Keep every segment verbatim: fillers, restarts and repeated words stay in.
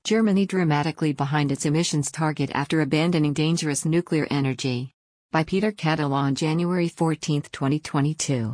Germany dramatically behind its emissions target after abandoning dangerous nuclear energy. By Peter Cadell on January fourteenth, twenty twenty-two.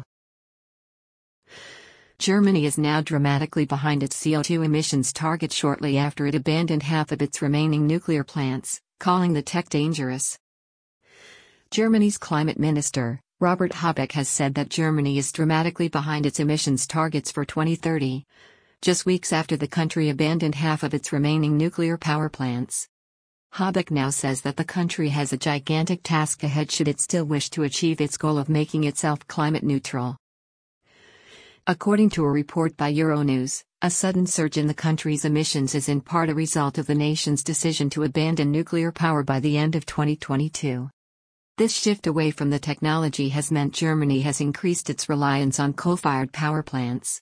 Germany is now dramatically behind its C O two emissions target shortly after it abandoned half of its remaining nuclear plants, calling the tech dangerous. Germany's climate minister, Robert Habeck, has said that Germany is dramatically behind its emissions targets for twenty thirty, just weeks after the country abandoned half of its remaining nuclear power plants. Habeck now says that the country has a gigantic task ahead should it still wish to achieve its goal of making itself climate neutral. According to a report by Euronews, a sudden surge in the country's emissions is in part a result of the nation's decision to abandon nuclear power by the end of twenty twenty-two. This shift away from the technology has meant Germany has increased its reliance on coal-fired power plants.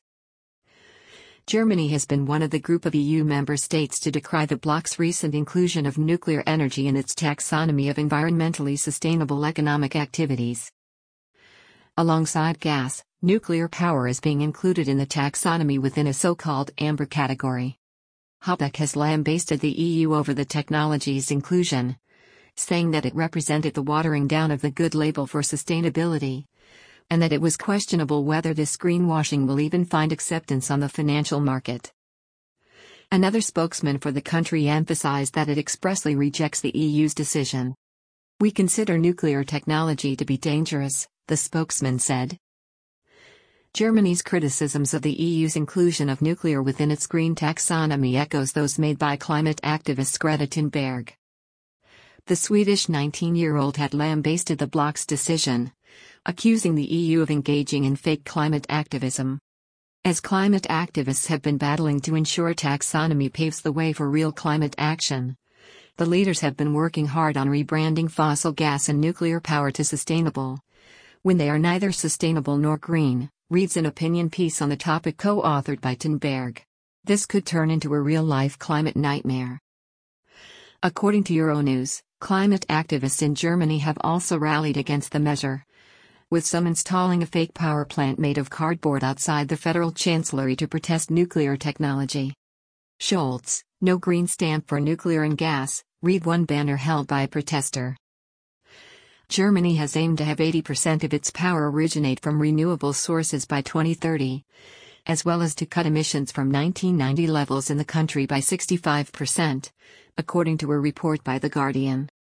Germany has been one of the group of E U member states to decry the bloc's recent inclusion of nuclear energy in its taxonomy of environmentally sustainable economic activities. Alongside gas, nuclear power is being included in the taxonomy within a so-called amber category. Habeck has lambasted the E U over the technology's inclusion, saying that it represented the watering down of the good label for sustainability, and that it was questionable whether this greenwashing will even find acceptance on the financial market. Another spokesman for the country emphasized that it expressly rejects the E U's decision. "We consider nuclear technology to be dangerous," the spokesman said. Germany's criticisms of the E U's inclusion of nuclear within its green taxonomy echoes those made by climate activist Greta Thunberg. The Swedish nineteen-year-old had lambasted the bloc's decision, accusing the E U of engaging in fake climate activism. As climate activists have been battling to ensure taxonomy paves the way for real climate action, the leaders have been working hard on rebranding fossil gas and nuclear power to sustainable, when they are neither sustainable nor green, reads an opinion piece on the topic co-authored by Thunberg. This could turn into a real-life climate nightmare. According to Euronews, climate activists in Germany have also rallied against the measure, with some installing a fake power plant made of cardboard outside the federal chancellery to protest nuclear technology. Scholz, no green stamp for nuclear and gas, read one banner held by a protester. Germany has aimed to have eighty percent of its power originate from renewable sources by twenty thirty, as well as to cut emissions from nineteen ninety levels in the country by sixty-five percent, according to a report by The Guardian.